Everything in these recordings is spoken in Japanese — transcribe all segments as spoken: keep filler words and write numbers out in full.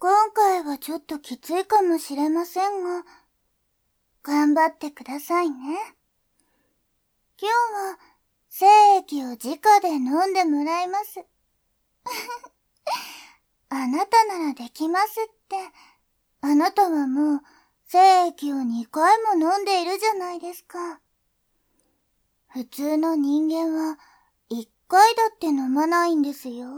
今回はちょっときついかもしれませんが、頑張ってくださいね。今日は精液を直で飲んでもらいます。あなたならできますって。あなたはもう精液をにかいも飲んでいるじゃないですか。普通の人間はいっかいだって飲まないんですよ。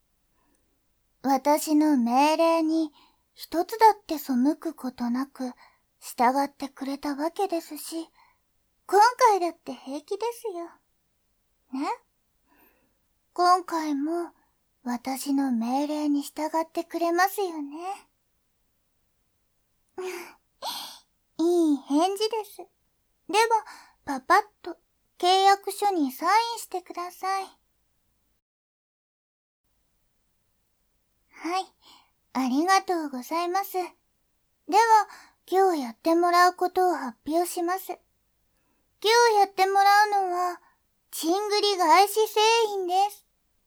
私の命令に一つだって背くことなく従ってくれたわけですし、今回だって平気ですよ。ね？今回も私の命令に従ってくれますよね。いい返事です。では、パパッと契約書にサインしてください。はい、ありがとうございます。では、今日やってもらうことを発表します。今日やってもらうのは、チングリ返し製品です。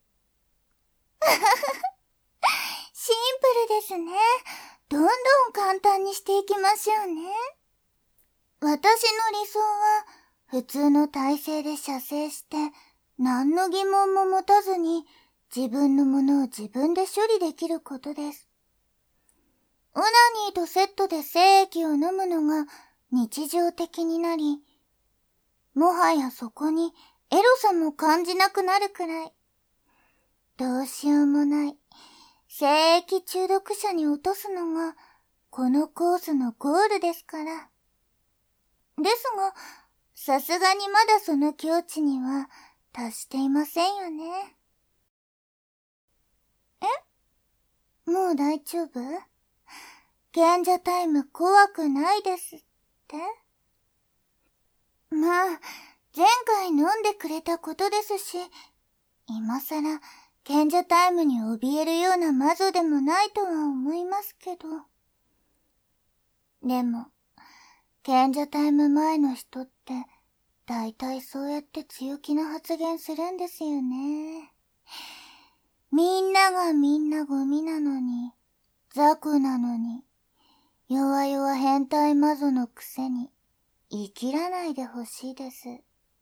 シンプルですね。どんどん簡単にしていきましょうね。私の理想は、普通の体勢で射精して、何の疑問も持たずに、自分のものを自分で処理できることです。オナニーとセットで精液を飲むのが日常的になり、もはやそこにエロさも感じなくなるくらい。どうしようもない。精液中毒者に落とすのが、このコースのゴールですから。ですが、さすがにまだその境地には達していませんよね。え？もう大丈夫？賢者タイム怖くないですって？まあ、前回飲んでくれたことですし、今さら賢者タイムに怯えるような魔女でもないとは思いますけど。でも、賢者タイム前の人って、だいたいそうやって強気な発言するんですよね。みんながみんなゴミなのに、雑魚なのに、弱々変態魔女のくせに、言い切らないでほしいです。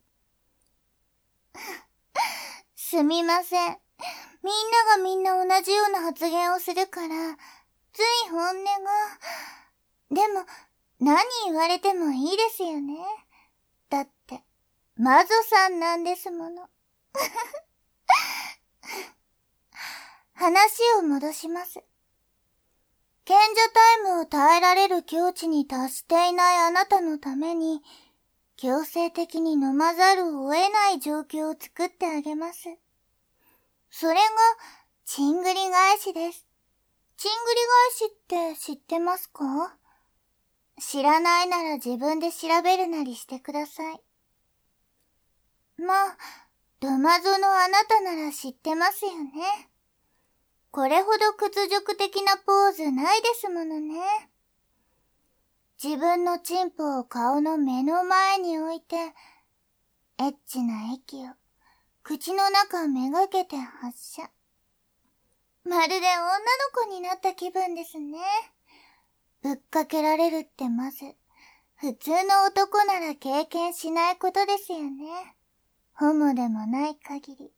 すみません。みんながみんな同じような発言をするから、つい本音が。でも、何言われてもいいですよね。だって、魔女さんなんですもの。話を戻します。賢者タイムを耐えられる境地に達していないあなたのために、強制的に飲まざるを得ない状況を作ってあげます。それが、チングリ返しです。チングリ返しって知ってますか？知らないなら自分で調べるなりしてください。まあ、ドマゾのあなたなら知ってますよね。これほど屈辱的なポーズないですものね。自分のチンポを顔の目の前に置いて、エッチな液を口の中めがけて発射。まるで女の子になった気分ですね。ぶっかけられるってまず、普通の男なら経験しないことですよね。ホモでもない限り。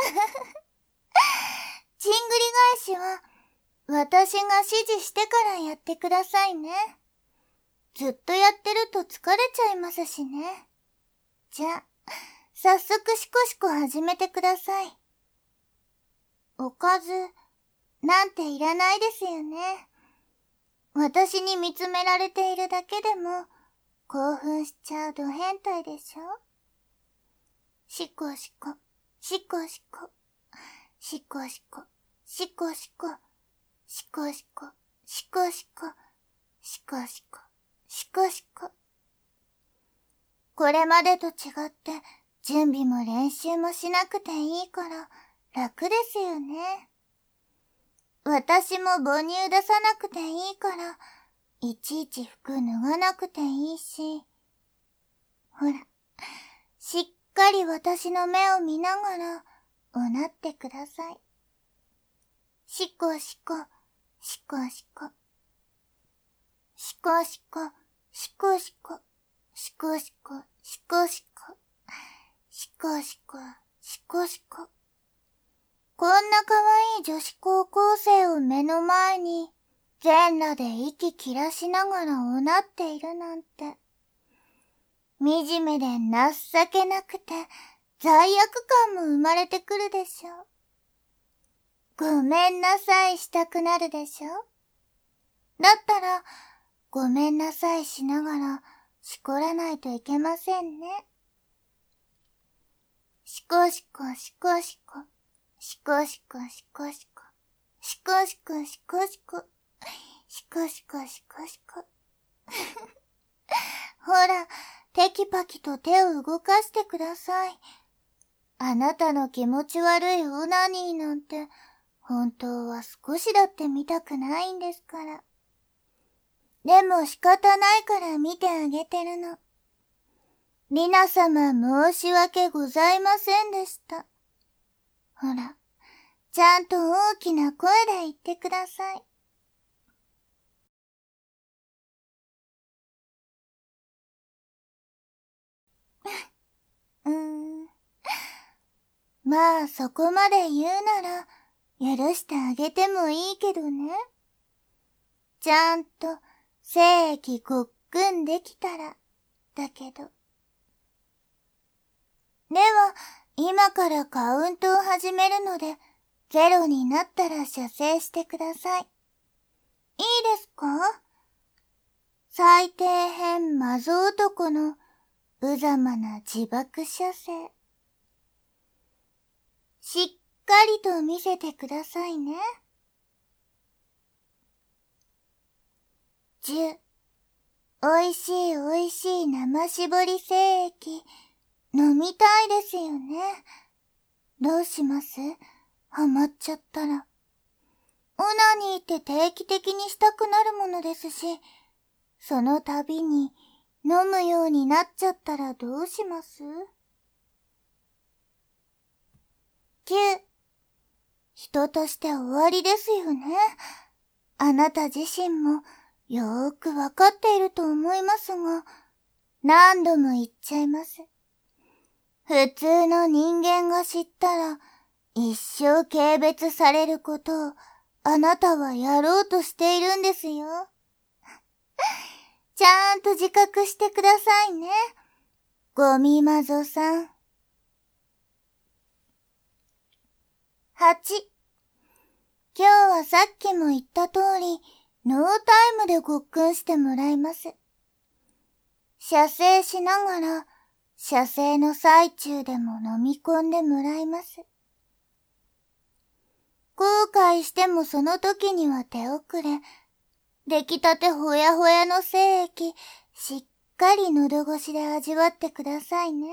チングリ返しは、私が指示してからやってくださいね。ずっとやってると疲れちゃいますしね。じゃあ、早速シコシコ始めてください。おかず、なんていらないですよね。私に見つめられているだけでも、興奮しちゃうド変態でしょ？シコシコ、シコシコ、シコシコ、シコシコ、シコシコ、シコシコ、シコシコ、シコシコ。これまでと違って準備も練習もしなくていいから楽ですよね。私も母乳出さなくていいからいちいち服脱がなくていいし。ほら、しっかり私の目を見ながらおなってください。シコシコ、 しこしこ。しこしこ、しこしこ、しこしこ、しこしこ。しこしこ、しこしこ。こんな可愛い女子高校生を目の前に、全裸で息切らしながらおなっているなんて。惨めで情けなくて、罪悪感も生まれてくるでしょ。ごめんなさいしたくなるでしょ。だったら、ごめんなさいしながら、しこらないといけませんね。しこしこしこしこ。しこしこしこしこ。しこしこしこしこ。しこしこしこしこ。ほら、テキパキと手を動かしてください。あなたの気持ち悪いオナニーなんて、本当は少しだって見たくないんですから。でも仕方ないから見てあげてるの。リナ様申し訳ございませんでした。ほら、ちゃんと大きな声で言ってください。うーん。まあそこまで言うなら、許してあげてもいいけどね。ちゃんと精液ごっくんできたら、だけど。では、今からカウントを始めるので、ゼロになったら射精してください。いいですか？最底辺マゾ男の無様な自爆射精。しっかりと見せてくださいね。じゅう。おいしいおいしい生搾り精液、飲みたいですよね。どうします？ハマっちゃったら。オナニーって定期的にしたくなるものですし、その度に飲むようになっちゃったらどうします？きゅう。人として終わりですよね。あなた自身もよーくわかっていると思いますが、何度も言っちゃいます。普通の人間が知ったら、一生軽蔑されることをあなたはやろうとしているんですよ。ちゃんと自覚してくださいね。ゴミマゾさん。はち。今日はさっきも言った通り、ノータイムでごっくんしてもらいます。射精しながら、射精の最中でも飲み込んでもらいます。後悔してもその時には手遅れ、出来たてほやほやの精液、しっかり喉越しで味わってくださいね。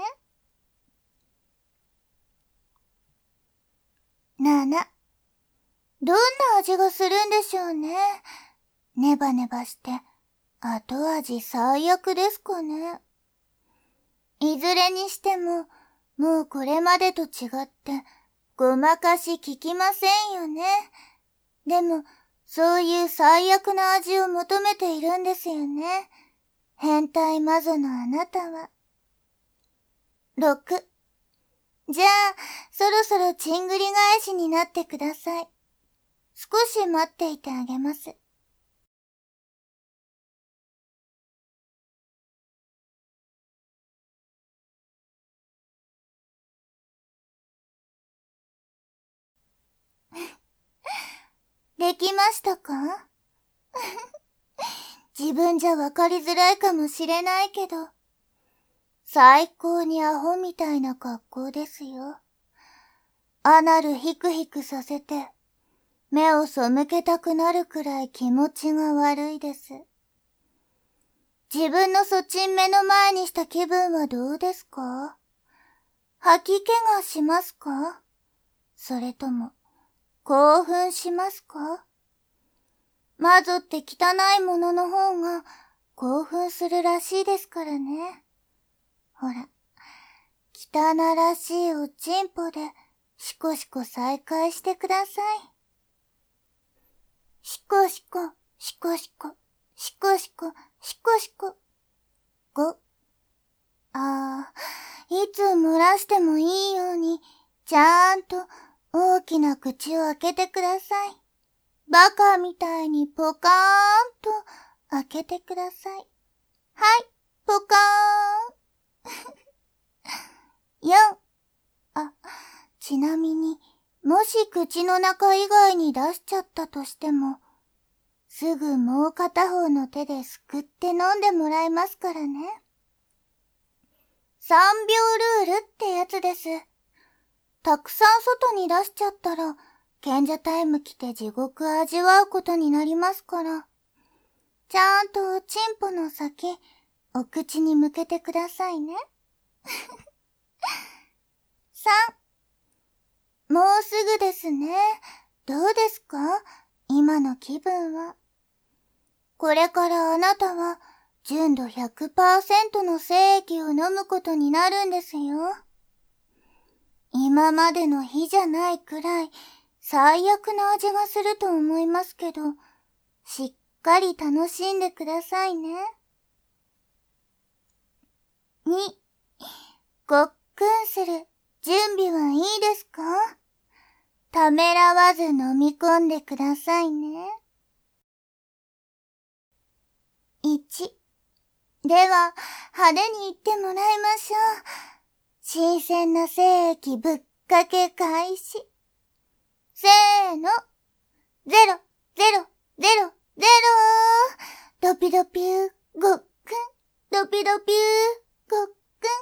なな。どんな味がするんでしょうね。ネバネバして、後味最悪ですかね。いずれにしても、もうこれまでと違って、ごまかし効きませんよね。でも、そういう最悪な味を求めているんですよね。変態マゾのあなたは。ろく。じゃあ、そろそろチングリ返しになってください。少し待っていてあげます。できましたか？自分じゃわかりづらいかもしれないけど、最高にアホみたいな格好ですよ。アナルヒクヒクさせて、目を背けたくなるくらい気持ちが悪いです。自分のそちん目の前にした気分はどうですか？吐き気がしますか？それとも、興奮しますか？マゾって汚いものの方が興奮するらしいですからね。ほら、汚らしいおちんぽでシコシコ再開してください。ししこしこ、しこしこ、しこしこ、しこしこ。ご。あー、いつ漏らしてもいいように、ちゃんと大きな口を開けてください。バカみたいにポカーンと開けてください。はい、ポカーン。よん。あ、ちなみに、もし口の中以外に出しちゃったとしても、すぐもう片方の手ですくって飲んでもらいますからね。さんびょうルールってやつです。たくさん外に出しちゃったら、賢者タイム来て地獄味わうことになりますから。ちゃんとおちんぽの先、お口に向けてくださいね。さん。もうすぐですね。どうですか？今の気分は。これからあなたは純度 ひゃくパーセント の精液を飲むことになるんですよ。今までの日じゃないくらい最悪な味がすると思いますけど、しっかり楽しんでくださいね。に、ごっくんする準備はいいですか？ためらわず飲み込んでくださいね。いち、では派手に言ってもらいましょう。新鮮な精液ぶっかけ開始。せーの。ゼロ、ゼロ、ゼロ、ゼロ。ドピドピュー、ごっくん。ドピドピュー、ごっくん。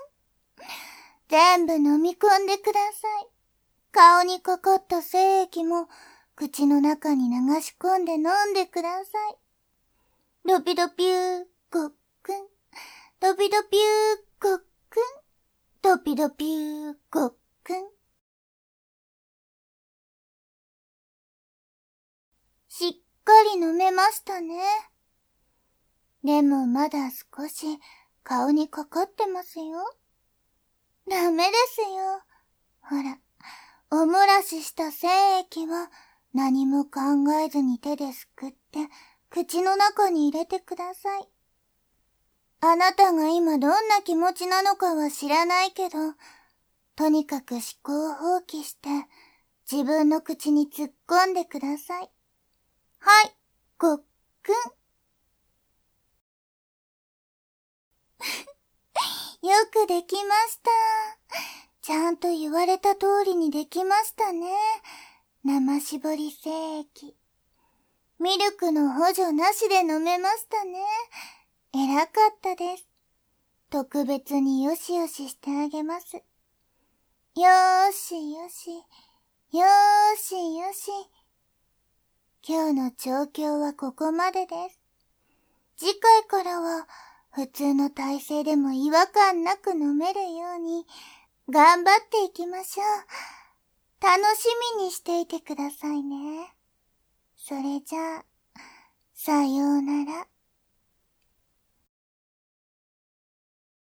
全部飲み込んでください。顔にかかった精液も口の中に流し込んで飲んでください。ドピドピュー、ごっくん。ドピドピュー、ごっくん。ドピドピュー、ごっくん。しっかり飲めましたね。でもまだ少し顔にかかってますよ。ダメですよ。ほら、お漏らしした精液は何も考えずに手ですくって口の中に入れてください。あなたが今どんな気持ちなのかは知らないけど、とにかく思考を放棄して自分の口に突っ込んでください。はい、ごっくん。よくできました。ちゃんと言われた通りにできましたね。生搾り精液。ミルクの補助なしで飲めましたね。偉かったです。特別によしよししてあげます。よーしよし、よーしよし。今日の調教はここまでです。次回からは普通の体勢でも違和感なく飲めるように頑張っていきましょう。楽しみにしていてくださいね。それじゃあ、さようなら。